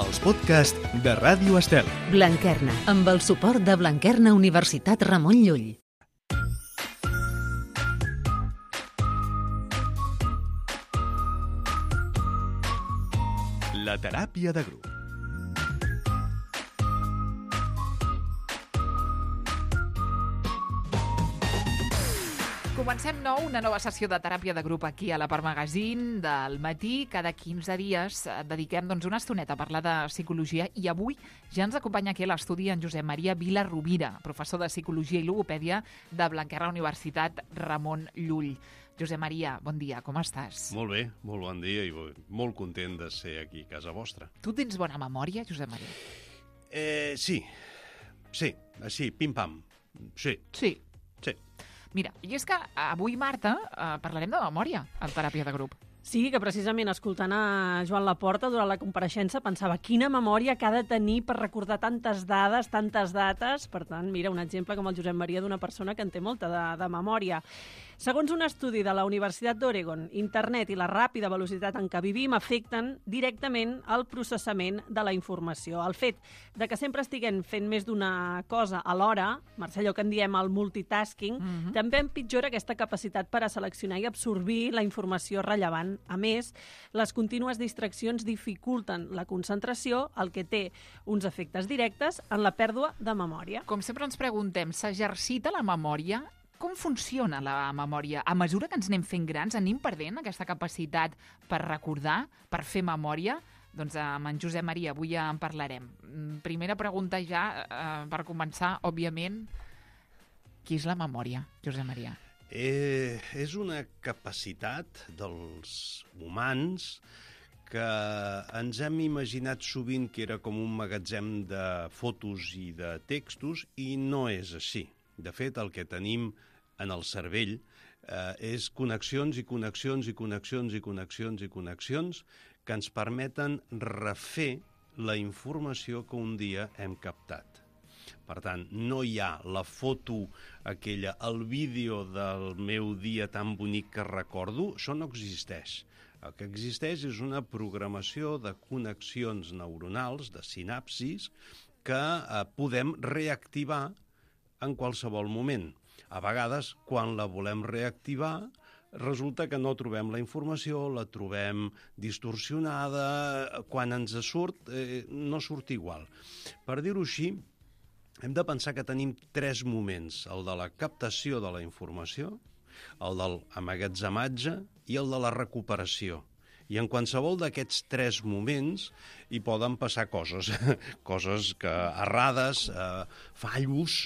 els podcasts de Ràdio Estel. Blanquerna, amb el suport de Blanquerna Universitat Ramon Llull. La teràpia de grup. Comencem una nova sessió de teràpia de grup aquí a la Part Magazine del matí. Cada 15 dies dediquem una estoneta a parlar de psicologia i avui ja ens acompanya aquí a l'estudi en Josep Maria Vila Rovira, professor de Psicologia i Logopèdia de Blanquerna Universitat Ramon Llull. Josep Maria, bon dia, com estàs? Molt bé, molt bon dia i molt content de ser aquí a casa vostra. Tu tens bona memòria, Josep Maria? Sí, així, pim-pam, sí. Sí. Mira, i és que avui, Marta, parlarem de memòria en teràpia de grup. Sí, que precisament escoltant a Joan Laporta durant la compareixença pensava quina memòria que ha de tenir per recordar tantes dades, tantes dates. Per tant, mira, un exemple com el Josep Maria d'una persona que en té molta de memòria. Segons un estudi de la Universitat d'Oregon, internet i la ràpida velocitat en què vivim afecten directament el processament de la informació. El fet de que sempre estiguem fent més d'una cosa alhora, Mercè, allò que en diem el multitasking, també empitjora aquesta capacitat per a seleccionar i absorbir la informació rellevant. A més, les contínues distraccions dificulten la concentració, el que té uns efectes directes en la pèrdua de memòria. Com sempre ens preguntem, s'exercita la memòria? Com funciona la memòria? A mesura que ens anem fent grans, anem perdent aquesta capacitat per recordar, per fer memòria? Doncs amb en Josep Maria avui ja en parlarem. Primera pregunta ja, per començar, òbviament, què és la memòria, Josep Maria? És una capacitat dels humans que ens hem imaginat sovint que era com un magatzem de fotos i de textos i no és així. De fet, el que tenim en el cervell és connexions i connexions i connexions i connexions i connexions que ens permeten refer la informació que un dia hem captat. Per tant, no hi ha la foto aquella, el vídeo del meu dia tan bonic que recordo, això no existeix. El que existeix és una programació de connexions neuronals, de sinapsis, que podem reactivar en qualsevol moment. A vegades, quan la volem reactivar, resulta que no trobem la informació, la trobem distorsionada, quan ens surt, no surt igual. Per dir-ho així, hem de pensar que tenim 3 moments, el de la captació de la informació, el de l'emmagatzematge i el de la recuperació. I en qualsevol d'aquests 3 moments hi poden passar coses, coses errades, fallos,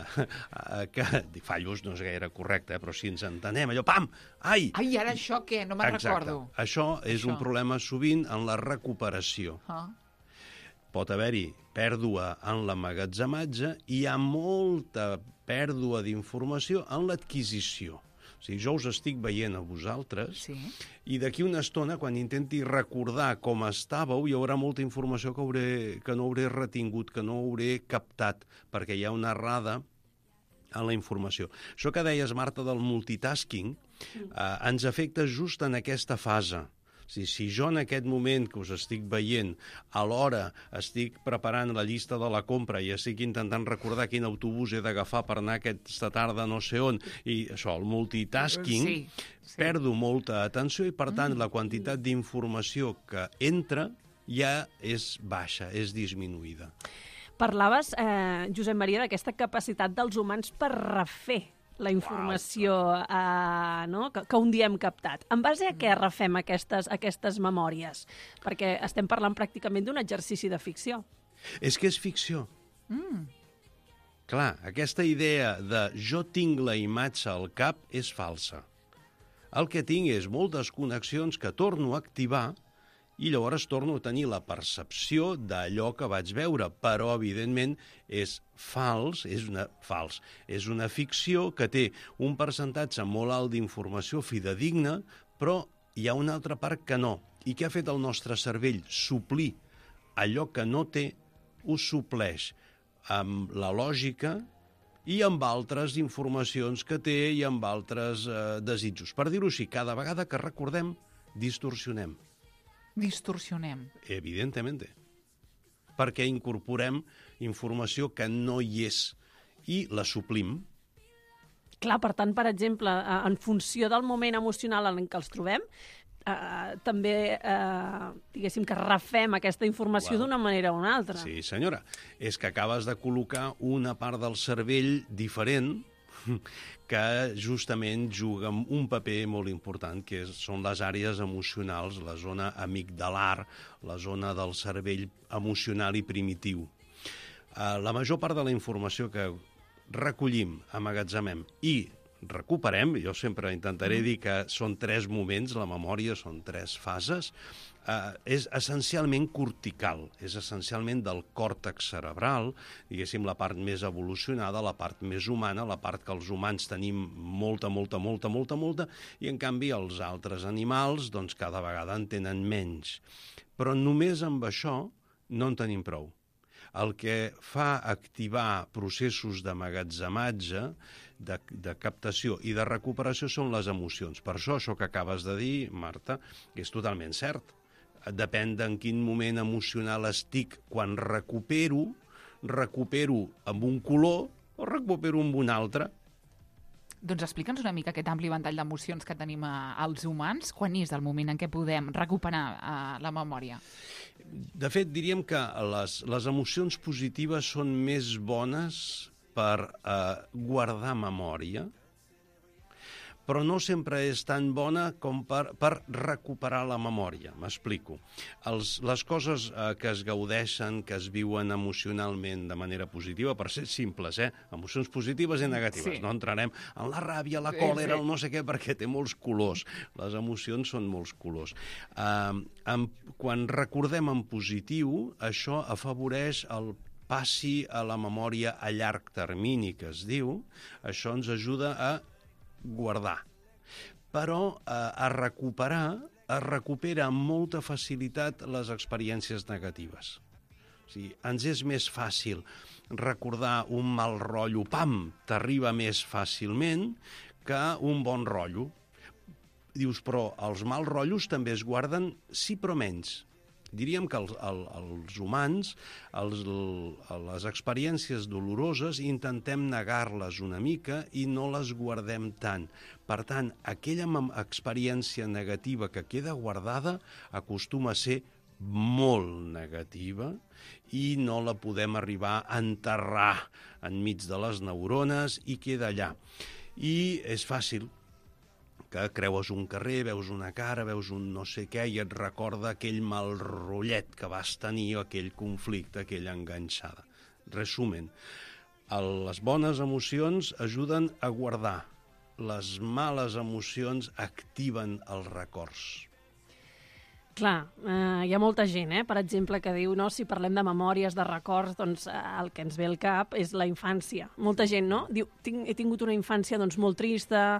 fallos no és gaire correcte, però si ens entenem, allò, pam, ai! Ai, ara això què? No me'n recordo. Això és un problema sovint en la recuperació. Pot haver-hi pèrdua en l'emmagatzematge i hi ha molta pèrdua d'informació en l'adquisició. O sigui, jo us estic veient a vosaltres i d'aquí una estona, quan intenti recordar com estàveu, hi haurà molta informació que no hauré retingut, que no hauré captat, perquè hi ha una errada en la informació. Això que deies, Marta, del multitasking, ens afecta just en aquesta fase. Si jo en aquest moment que us estic veient, alhora estic preparant la llista de la compra i estic intentant recordar quin autobús he d'agafar per anar aquesta tarda no sé on, i això, el multitasking, perdo molta atenció i, per tant, la quantitat d'informació que entra ja és baixa, és disminuïda. Parlaves, Josep Maria, d'aquesta capacitat dels humans per refer la informació que un dia hem captat. En base a què refem aquestes memòries? Perquè estem parlant pràcticament d'un exercici de ficció. És que és ficció. Clar, aquesta idea de jo tinc la imatge al cap és falsa. El que tinc és moltes connexions que torno a activar i llavors torno a tenir la percepció d'allò que vaig veure, però, evidentment, és fals, és una ficció que té un percentatge molt alt d'informació fidedigna, però hi ha una altra part que no. I què ha fet el nostre cervell? Suplir allò que no té, ho supleix amb la lògica i amb altres informacions que té i amb altres desitjos. Per dir-ho així, cada vegada que recordem, distorsionem. Distorsionem. Evidentemente. perquè incorporem informació que no hi és i la suplim. Clar, per tant, per exemple, en funció del moment emocional en què els trobem, també, diguéssim, que refem aquesta informació d'una manera o una altra. Sí, senyora. És que acabes de col·locar una part del cervell diferent que justament juga un paper molt important, que són les àrees emocionals, la zona amigdalar, la zona del cervell emocional i primitiu. La major part de la informació que recollim, emmagatzemem i recuperem, jo sempre intentaré dir que són 3 moments, la memòria són 3 fases, és essencialment cortical, és essencialment del còrtex cerebral, diguéssim, la part més evolucionada, la part més humana, la part que els humans tenim molta, i en canvi els altres animals doncs, cada vegada en tenen menys. Però només amb això no en tenim prou. El que fa activar processos d'emmagatzematge, de captació i de recuperació són les emocions. Per això que acabes de dir, Marta, és totalment cert. Depèn d'en quin moment emocional estic quan recupero amb un color o recupero amb un altre. Doncs explica'ns una mica aquest ampli ventall d'emocions que tenim els humans. Quan és el moment en què podem recuperar la memòria? De fet, diríem que les emocions positives són més bones per guardar memòria, però no sempre és tan bona com per recuperar la memòria. M'explico. Les coses que es gaudeixen, que es viuen emocionalment de manera positiva, per ser simples, emocions positives i negatives. Sí. No entrarem en la ràbia, la còlera, el no sé què, perquè té molts colors. Les emocions són molts colors. Quan recordem en positiu, això afavoreix el passi a la memòria a llarg termini, que es diu. Això ens ajuda a guardar. Però a recuperar, es recupera amb molta facilitat les experiències negatives. O sigui, ens és més fàcil recordar un mal rotllo, t'arriba més fàcilment que un bon rotllo. Dius, però els mals rotllos també es guarden, sí, però menys. Diríem que els humans, les experiències doloroses, intentem negar-les una mica i no les guardem tant. Per tant, aquella experiència negativa que queda guardada acostuma a ser molt negativa i no la podem arribar a enterrar enmig de les neurones i queda allà. I és fàcil que creues un carrer, veus una cara, veus un no sé què i et recorda aquell mal rotllet que vas tenir o aquell conflicte, aquella enganxada. Resumen, les bones emocions ajuden a guardar, les males emocions activen els records. Clar, hi ha molta gent, per exemple, que diu, no, si parlem de memòries, de records, doncs el que ens ve al cap és la infància. Molta gent, no? Diu, he tingut una infància doncs, molt trista.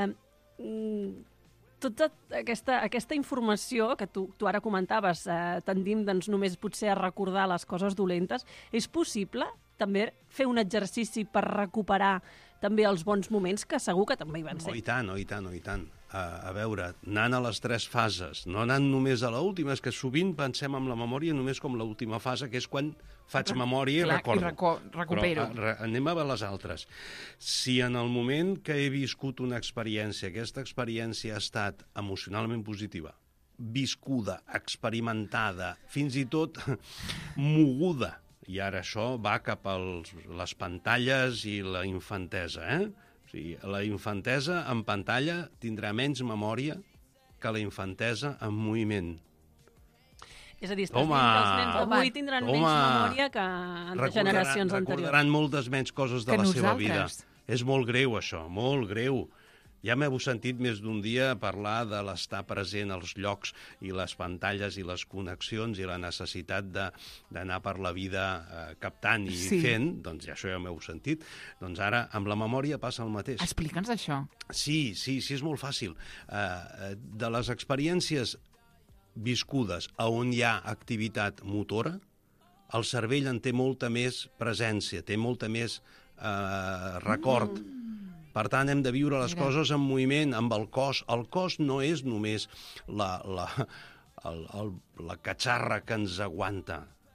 Tota aquesta informació que tu ara comentaves, tendim doncs, només potser a recordar les coses dolentes, és possible també fer un exercici per recuperar també els bons moments, que segur que també hi van ser. Oh, i tant. A veure, anant a les 3 fases, no anant només a l'última, és que sovint pensem en la memòria només com l'última fase, que és quan faig memòria i recordo. Recupero. Però anem a les altres. Si en el moment que he viscut una experiència, aquesta experiència ha estat emocionalment positiva, viscuda, experimentada, fins i tot moguda, i ara això va cap a les pantalles i la infantesa, O sigui, la infantesa en pantalla tindrà menys memòria que la infantesa en moviment. És a dir, estàs dient que els nens d'avui tindran menys memòria que en generacions anteriors. Recordaran moltes menys coses de la seva vida. És molt greu, això, molt greu. Ja m'heu sentit més d'un dia parlar de l'estar present als llocs i les pantalles i les connexions i la necessitat d'anar per la vida captant i fent, doncs això ja m'heu sentit. Doncs ara, amb la memòria passa el mateix. Explica'ns això. Sí, és molt fàcil. De les experiències viscudes on hi ha activitat motora, el cervell en té molta més presència, té molta més record. Per tant, hem de viure les coses en moviment, amb el cos. El cos no és només la catxarra que ens aguanta.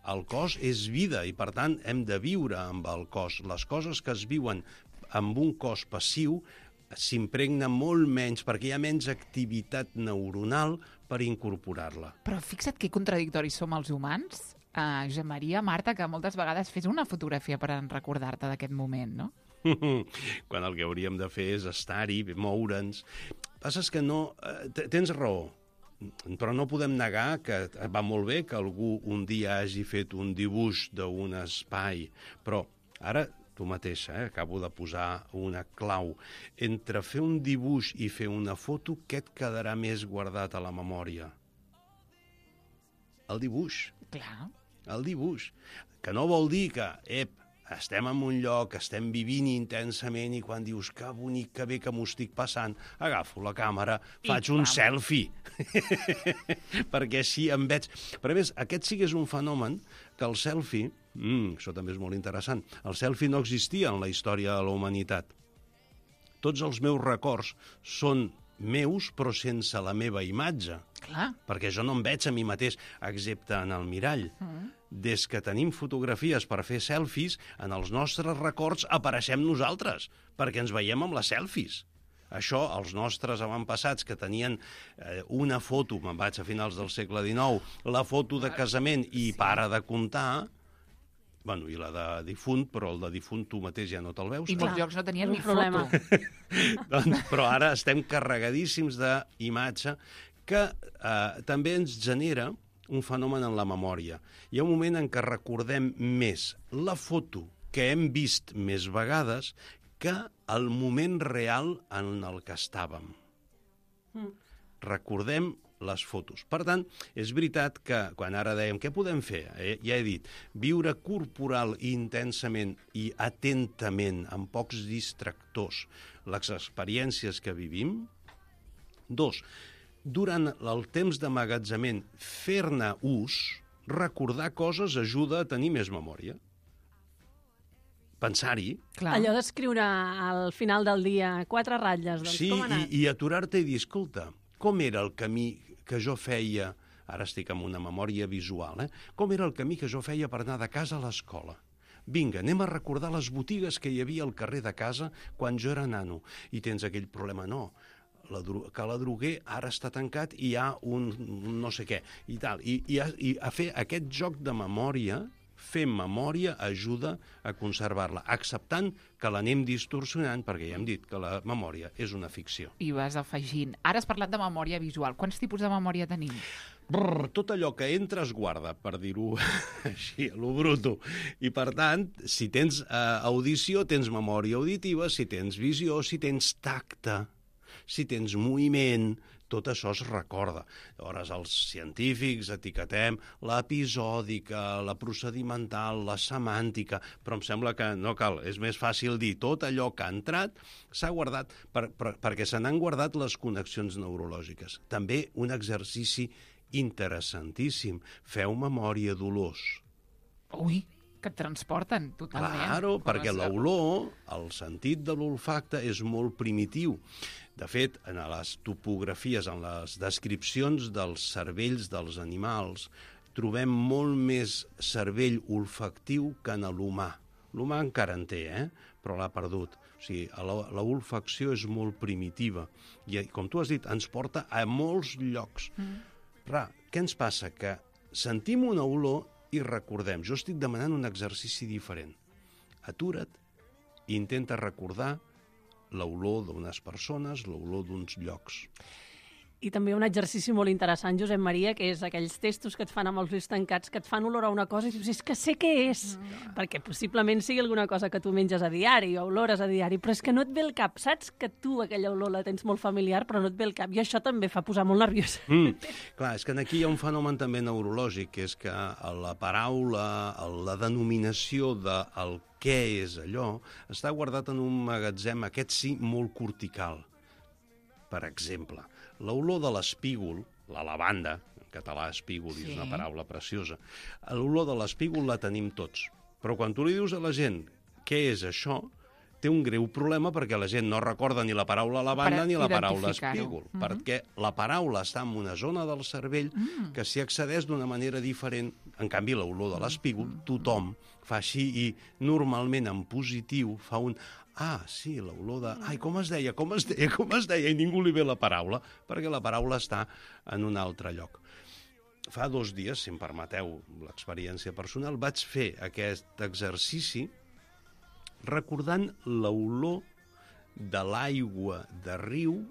El cos és vida i, per tant, hem de viure amb el cos. Les coses que es viuen amb un cos passiu s'impregna molt menys perquè hi ha menys activitat neuronal per incorporar-la. Però fixa't que contradictoris som els humans, Josep Maria, Marta, que moltes vegades fes una fotografia per recordar-te d'aquest moment, no? Quan el que hauríem de fer és estar-hi, moure'ns. Passa és que no... Tens raó, però no podem negar que va molt bé que algú un dia hagi fet un dibuix d'un espai, però ara tu mateixa, acabo de posar una clau. Entre fer un dibuix i fer una foto, què et quedarà més guardat a la memòria? El dibuix. Clar. El dibuix. Que no vol dir que, estem en un lloc, estem vivint intensament i quan dius que bonic, que bé que m'ho estic passant, agafo la càmera, faig un selfie. Perquè així em veig. Però a més, aquest sí que és un fenomen que el selfie, això també és molt interessant, el selfie no existia en la història de la humanitat. Tots els meus records són meus, però sense la meva imatge. Clar. Perquè jo no em veig a mi mateix, excepte en el mirall. Des que tenim fotografies per fer selfies, en els nostres records apareixem nosaltres, perquè ens veiem amb les selfies. Això, els nostres avantpassats que tenien una foto, me'n vaig a finals del segle XIX, la foto de casament i para de comptar, bueno, i la de difunt, però el de difunt tu mateix ja no te'l veus. I molts llocs no tenien ni problema. foto. Però ara estem carregadíssims d'imatge que també ens genera un fenomen en la memòria. Hi ha un moment en què recordem més la foto que hem vist més vegades que el moment real en el que estàvem. Recordem les fotos. Per tant, és veritat que quan ara dèiem què podem fer, ja he dit, viure corporal i intensament i atentament, amb pocs distractors, les experiències que vivim. 2, durant el temps d'emmagatzemament, fer-ne ús, recordar coses ajuda a tenir més memòria. Pensar-hi. Clar. Allò d'escriure al final del dia 4 ratlles, doncs Sí, com ha anat? i aturar-te i dir, escolta, com era el camí que jo feia, ara estic amb una memòria visual, com era el camí que jo feia per anar de casa a l'escola? Vinga, anem a recordar les botigues que hi havia al carrer de casa quan jo era nano. I tens aquell problema, no, que la Droguer ara està tancat i hi ha un no sé què, i tal. I a fer aquest joc de memòria, fer memòria ajuda a conservar-la, acceptant que l'anem distorsionant, perquè ja hem dit que la memòria és una ficció. I vas afegint. Ara has parlat de memòria visual. Quants tipus de memòria tenim? Tot allò que entra es guarda, per dir-ho així, a lo bruto. I, per tant, si tens audició, tens memòria auditiva, si tens visió, si tens tacte, si tens moviment, tot això es recorda. Llavors, els científics etiquetem l'episòdica, la procedimental, la semàntica, però em sembla que no cal. És més fàcil dir tot allò que ha entrat s'ha guardat perquè se n'han guardat les connexions neurològiques. També un exercici interessantíssim. Feu memòria d'olors. Ui, que et transporten totalment. Claro, perquè l'olor, el sentit de l'olfacte és molt primitiu. De fet, en les topografies, en les descripcions dels cervells dels animals, trobem molt més cervell olfactiu que en l'humà. L'humà encara en té, però l'ha perdut. O sigui, l'olfacció és molt primitiva. I, com tu has dit, ens porta a molts llocs. Què ens passa? Que sentim una olor i recordem. Jo estic demanant un exercici diferent. Atura't i intenta recordar l'olor d'unes persones, l'olor d'uns llocs. I també un exercici molt interessant, Josep Maria, que és aquells testos que et fan amb els ulls tancats, que et fan olor a una cosa i dius, és que sé què és, perquè possiblement sigui alguna cosa que tu menges a diari o olores a diari, però és que no et ve el cap. Saps que tu aquella olor la tens molt familiar, però no et ve el cap, i això també fa posar molt nerviós. Clar, és que aquí hi ha un fenomen també neurològic, que és que la paraula, la denominació del què és allò, està guardat en un magatzem, aquest sí, molt cortical. Per exemple, l'olor de l'espígol, la lavanda, en català espígol és una paraula preciosa, l'olor de l'espígol la tenim tots. Però quan tu li dius a la gent què és això, té un greu problema perquè la gent no recorda ni la paraula lavanda ni la paraula espígol, perquè la paraula està en una zona del cervell que s'hi accedeix d'una manera diferent. En canvi, l'olor de l'espígol, tothom fa així i normalment en positiu fa un sí, l'olor de... Ai, com es deia? I ningú li ve la paraula, perquè la paraula està en un altre lloc. Fa 2 dies, si em permeteu l'experiència personal, vaig fer aquest exercici recordant l'olor de l'aigua de riu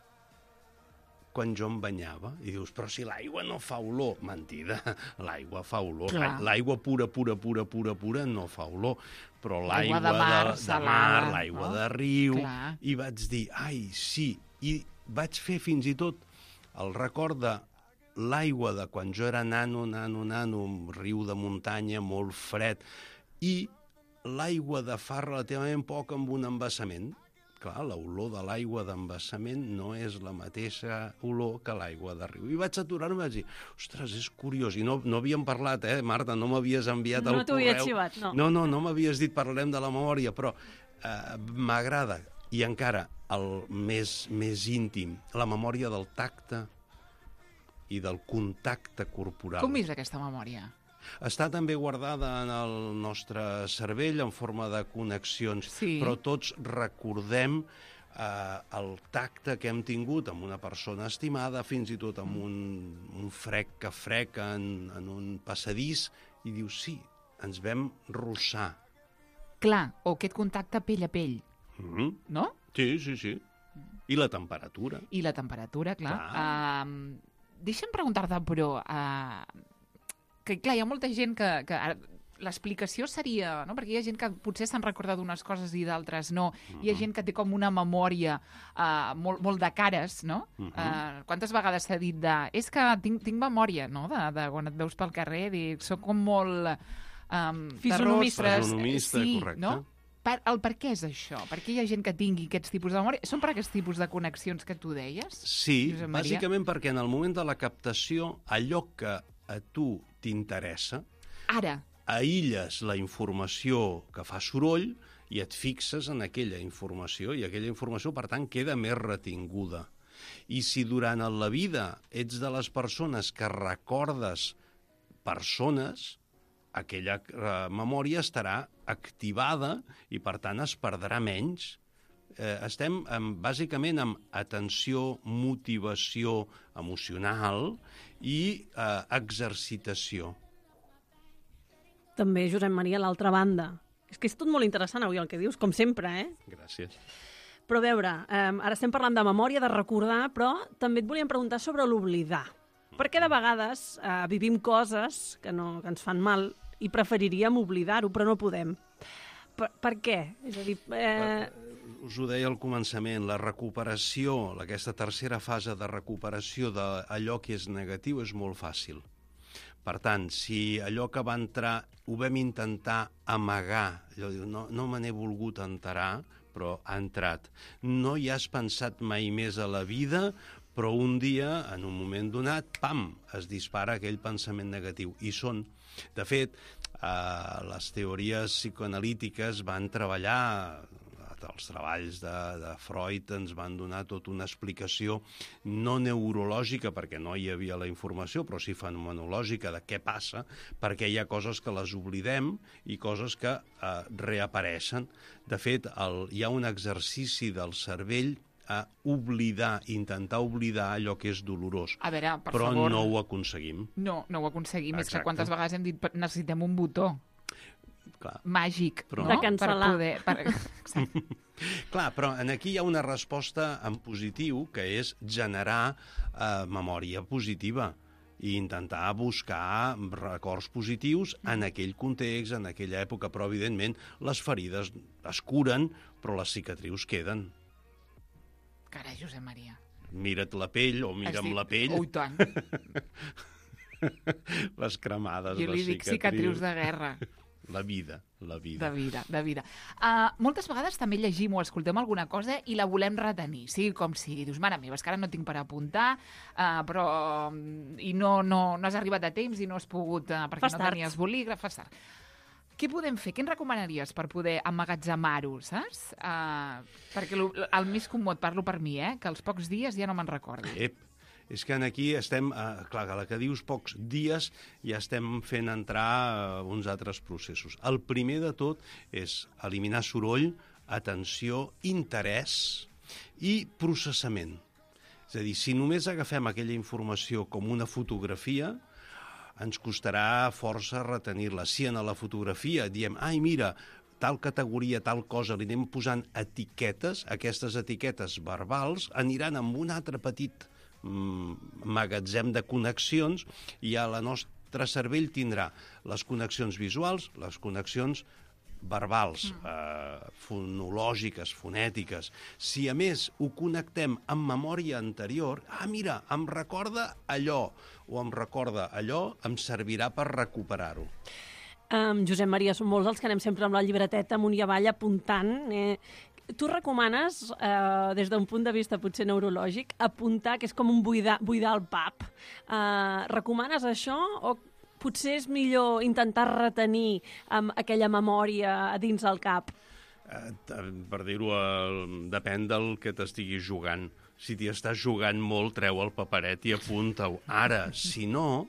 quan jo em banyava. I dius, però si l'aigua no fa olor. Mentida, l'aigua fa olor. L'aigua pura no fa olor. Però l'aigua de mar, l'aigua de riu... I vaig dir, ai, sí. I vaig fer fins i tot el record de l'aigua de quan jo era nano, un riu de muntanya molt fred, i l'aigua de fa relativament poc amb un embassament. Clar, l'olor de l'aigua d'embassament no és la mateixa olor que l'aigua de riu. I vaig aturar-me i vaig dir, ostres, és curiós. I no havíem parlat, Marta, no m'havies enviat el correu. No t'ho havia xivat, no. No m'havies dit parlem de la memòria, però m'agrada. I encara, el més íntim, la memòria del tacte i del contacte corporal. Com és aquesta memòria? Està també guardada en el nostre cervell en forma de connexions, però tots recordem el tacte que hem tingut amb una persona estimada, fins i tot amb un frec que freca en un passadís, i dius, sí, ens vam rossar. Clar, o aquest contacte pell a pell, no? Sí. I la temperatura. I la temperatura, clar. Deixa'm preguntar-te, però... que, clar, hi ha molta gent que l'explicació seria... No? Perquè hi ha gent que potser se'n recorda d'unes coses i d'altres no. Hi ha gent que té com una memòria molt de cares, no? Quantes vegades s'ha dit de... És que tinc memòria, no?, de quan et veus pel carrer, soc com molt... Fisonomista. Fisonomista, correcte. No? Per què és això? Per què hi ha gent que tingui aquests tipus de memòria? Són per aquests tipus de connexions que tu deies? Sí, bàsicament perquè en el moment de la captació, allò que a tu t'interessa, aïlles la informació que fa soroll i et fixes en aquella informació, i aquella informació, per tant, queda més retinguda. I si durant la vida ets de les persones que recordes persones, aquella memòria estarà activada i, per tant, es perdrà menys. Estem bàsicament amb atenció, motivació emocional i exercitació. També, Josep Maria, l'altra banda. És que és tot molt interessant avui el que dius, com sempre, Gràcies. Però a veure, ara estem parlant de memòria, de recordar, però també et volíem preguntar sobre l'oblidar. Perquè de vegades vivim coses que ens fan mal i preferiríem oblidar-ho, però no podem. Per què? És a dir... Us ho deia al començament, la recuperació, aquesta tercera fase de recuperació d'allò que és negatiu és molt fàcil. Per tant, si allò que va entrar ho vam intentar amagar, no me n'he volgut enterar, però ha entrat. No hi has pensat mai més a la vida, però un dia, en un moment donat, pam, es dispara aquell pensament negatiu. I són, de fet, les teories psicoanalítiques van treballar, els treballs de Freud ens van donar tota una explicació no neurològica, perquè no hi havia la informació, però sí fenomenològica de què passa, perquè hi ha coses que les oblidem i coses que reapareixen. De fet, hi ha un exercici del cervell a intentar oblidar allò que és dolorós. A veure, per però favor. No ho aconseguim. No ho aconseguim. Exacte. És que quantes vegades hem dit necessitem un botó màgic, però... de cancel·lar. Exacte. Clar, però aquí hi ha una resposta en positiu, que és generar memòria positiva i intentar buscar records positius en aquell context, en aquella època, però evidentment les ferides es curen, però les cicatrius queden. Carai, Josep Maria. Mira't la pell o mira'm la pell. Oh, tant. Les cremades, Jo li dic cicatrius de guerra. La vida. De vida. Moltes vegades també llegim o escoltem alguna cosa i la volem retenir, sigui com sigui. Dius, mare meva, és que ara no tinc per apuntar, però i no has arribat a temps i no has pogut, perquè no tenies bolígraf, fas tard. Què podem fer? Què ens recomanaries per poder emmagatzemar-ho, saps? Perquè el més comú, et parlo per mi, que als pocs dies ja no me'n recordo. És que aquí estem, clar, a la que dius pocs dies ja estem fent entrar uns altres processos. El primer de tot és eliminar soroll, atenció, interès i processament. És a dir, si només agafem aquella informació com una fotografia, ens costarà força retenir-la. Si en la fotografia diem, ai, mira, tal categoria, tal cosa, li anem posant etiquetes, aquestes etiquetes verbals aniran amb un altre petit magatzem de connexions i el nostre cervell tindrà les connexions visuals, les connexions verbals, fonològiques, fonètiques. Si a més ho connectem amb memòria anterior, mira, em recorda allò, o em recorda allò, em servirà per recuperar-ho. Josep Maria, som molts els que anem sempre amb la llibreteta amunt i avall apuntant. Tu recomanes, des d'un punt de vista potser neurològic, apuntar, que és com un buidar el pap. Recomanes això o potser és millor intentar retenir aquella memòria a dins del cap? Per dir-ho, depèn del que t'estiguis jugant. Si t'hi estàs jugant molt, treu el paperet i apunta-ho. Ara, si no,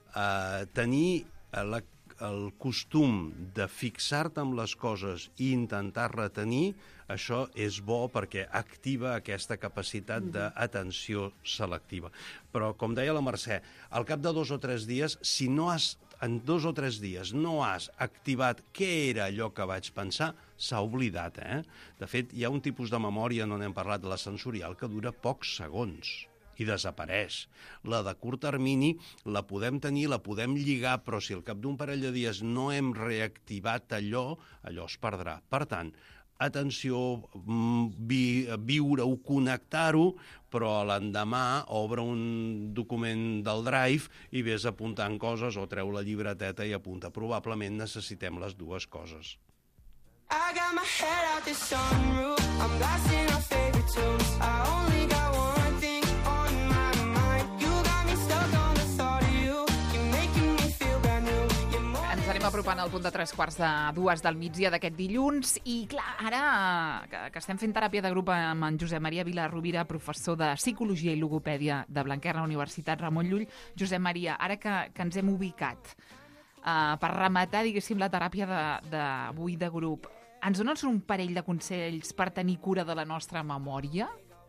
tenir el costum de fixar-te amb les coses i intentar retenir, això és bo perquè activa aquesta capacitat d'atenció selectiva. Però, com deia la Mercè, al cap de 2 o 3 dies, si en 2 o 3 dies no has activat què era allò que vaig pensar, s'ha oblidat, De fet, hi ha un tipus de memòria, no n'hem parlat, la sensorial, que dura pocs segons i desapareix. La de curt termini la podem tenir, la podem lligar, però si al cap d'un parell de dies no hem reactivat allò es perdrà. Per tant, atenció, viure-ho, connectar-ho, però l'endemà obre un document del Drive i vés apuntant coses o treu la llibreteta i apunta. Probablement necessitem les dues coses. I got my head out the sunroof, I'm blasting our favorite tunes, I only got one thing on my mind, you got me stuck on the thought of you, you're making me feel brand new. Ens anem apropant al punt de 3:45 del migdia d'aquest dilluns i, clar, ara que estem fent teràpia de grup amb en Josep Maria Vilarrovira, professor de Psicologia i Logopèdia de Blanquerna, Universitat Ramon Llull. Josep Maria, ara que ens hem ubicat per rematar, diguéssim, la teràpia d'avui de grup, ens donen un parell de consells per tenir cura de la nostra memòria?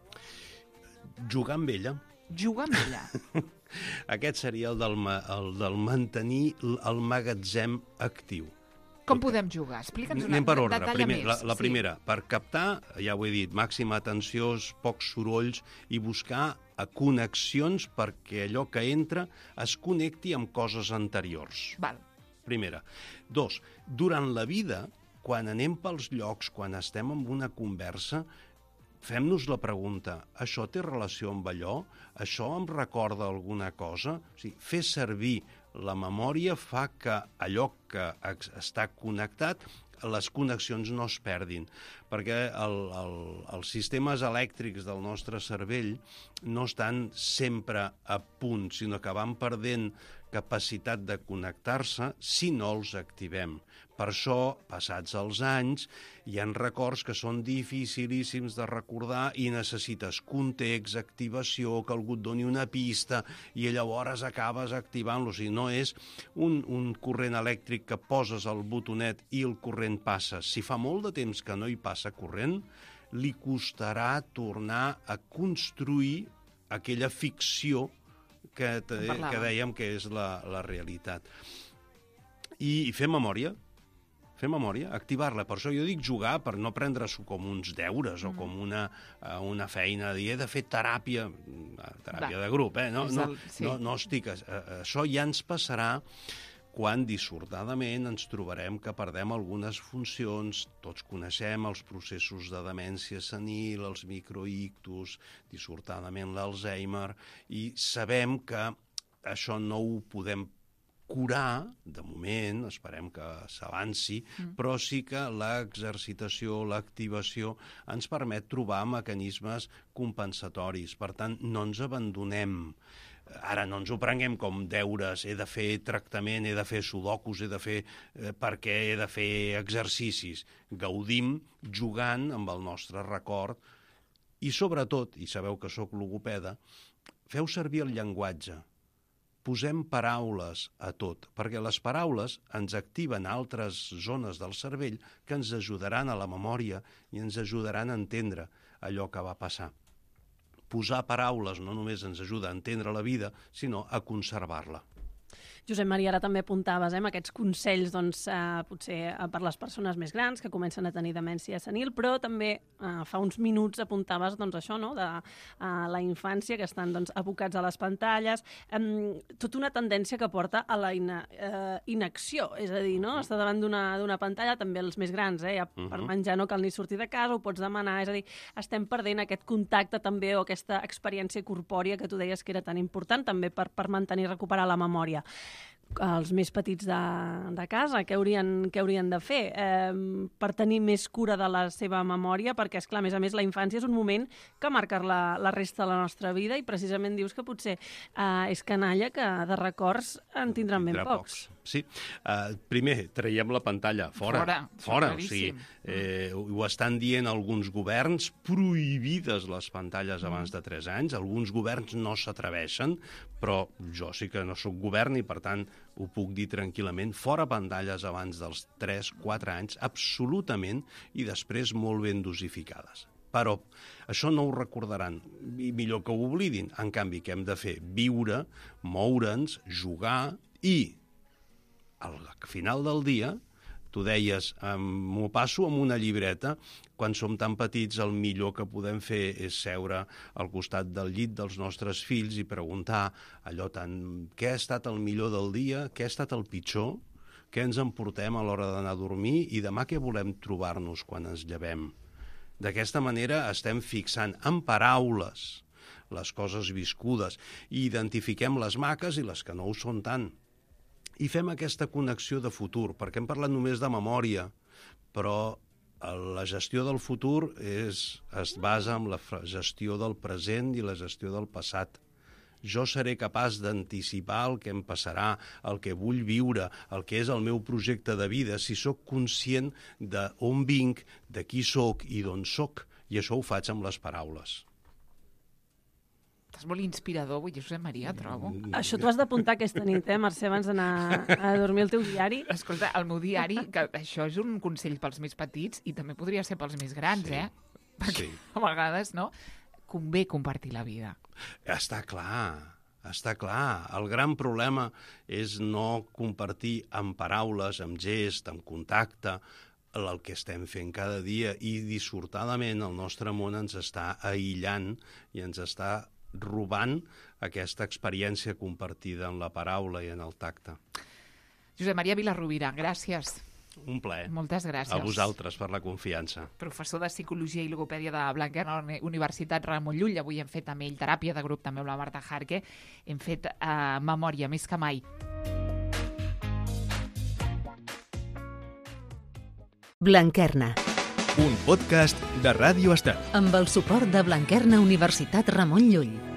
Jugar amb ella. Jugar amb ella. Aquest seria el del mantenir el magatzem actiu. Com podem jugar? Explica'ns Anem per ordre. Detalla més. La primera, per captar, ja ho he dit, màxima atenció, pocs sorolls i buscar connexions perquè allò que entra es connecti amb coses anteriors. Val. Primera. 2. Durant la vida, quan anem pels llocs, quan estem en una conversa, fem-nos la pregunta, això té relació amb allò? Això em recorda alguna cosa? O sigui, fer servir la memòria fa que allò que està connectat, les connexions no es perdin, perquè els sistemes elèctrics del nostre cervell no estan sempre a punt, sinó que van perdent capacitat de connectar-se si no els activem. Per això, passats els anys, hi ha records que són dificilíssims de recordar i necessites context, activació, que algú et doni una pista i llavors acabes activant-lo. O sigui, no és un corrent elèctric que poses el botonet i el corrent passa. Si fa molt de temps que no hi passa corrent, li costarà tornar a construir aquella ficció que dèiem que és la realitat. I fer memòria, activar-la. Per això jo dic jugar, per no prendre-s'ho com uns deures o com una feina. He de fer teràpia de grup, no estic... Això ja ens passarà quan dissortadament ens trobarem que perdem algunes funcions. Tots coneixem els processos de demència senil, els microictus, dissortadament l'Alzheimer, i sabem que això no ho podem curar, de moment, esperem que s'avanci, però sí que l'exercitació, l'activació ens permet trobar mecanismes compensatoris. Per tant, no ens abandonem. Ara no ens ho prenguem com deures, he de fer tractament, he de fer sudokus, he de fer perquè he de fer exercicis. Gaudim jugant amb el nostre record i sobretot, i sabeu que sóc logopeda, feu servir el llenguatge. Posem paraules a tot, perquè les paraules ens activen altres zones del cervell que ens ajudaran a la memòria i ens ajudaran a entendre allò que va passar. Posar paraules no només ens ajuda a entendre la vida, sinó a conservar-la. Josep Maria, ara també apuntaves amb aquests consells potser per les persones més grans que comencen a tenir demència senil, però també fa uns minuts apuntaves això, no? de la infància, que estan abocats a les pantalles, tota una tendència que porta a la inacció, és a dir, no? Estar davant d'una pantalla, també els més grans, per menjar no cal ni sortir de casa, ho pots demanar, és a dir, estem perdent aquest contacte també o aquesta experiència corpòria que tu deies que era tan important també per mantenir i recuperar la memòria. Els més petits de casa, què haurien de fer per tenir més cura de la seva memòria? Perquè, esclar, a més, la infància és un moment que marca la resta de la nostra vida i precisament dius que potser és canalla que de records en tindran ben pocs. Sí. Primer, traiem la pantalla. Fora. O sigui, ho estan dient alguns governs, prohibides les pantalles abans de 3 anys. Alguns governs no s'atreveixen, però jo sí que no sóc govern i, per tant, ho puc dir tranquil·lament, fora pantalles abans dels 3-4 anys, absolutament, i després molt ben dosificades. Però això no ho recordaran, i millor que ho oblidin. En canvi, què hem de fer? Viure, moure'ns, jugar i, al final del dia, tu deies, m'ho passo amb una llibreta. Quan som tan petits, el millor que podem fer és seure al costat del llit dels nostres fills i preguntar allò tant, què ha estat el millor del dia, què ha estat el pitjor, què ens emportem a l'hora d'anar a dormir i demà què volem trobar-nos quan ens llevem. D'aquesta manera estem fixant en paraules les coses viscudes i identifiquem les maques i les que no ho són tant. I fem aquesta connexió de futur, perquè hem parlat només de memòria, però la gestió del futur es basa en la gestió del present i la gestió del passat. Jo seré capaç d'anticipar el que em passarà, el que vull viure, el que és el meu projecte de vida, si sóc conscient d'on vinc, de qui sóc i d'on sóc, i això ho faig amb les paraules. Estàs molt inspirador avui, Josep Maria, trobo. Això t'ho has d'apuntar aquesta nit, Mercè, abans d'anar a dormir el teu diari. Escolta, el meu diari, que això és un consell pels més petits i també podria ser pels més grans, Perquè a vegades, no? Convé compartir la vida. Està clar. El gran problema és no compartir amb paraules, amb gest, amb contacte, el que estem fent cada dia, i dissortadament el nostre món ens està aïllant i ens està robant aquesta experiència compartida en la paraula i en el tacte. Josep Maria Vilarrubira, gràcies. Un plaer. Moltes gràcies. A vosaltres per la confiança. Professor de Psicologia i Logopèdia de Blanquerna, Universitat Ramon Llull. Avui hem fet amb ell teràpia de grup, també amb la Marta Jarque. Hem fet memòria més que mai. Blanquerna. Un podcast de Ràdio Estel. Amb el suport de Blanquerna Universitat Ramon Llull.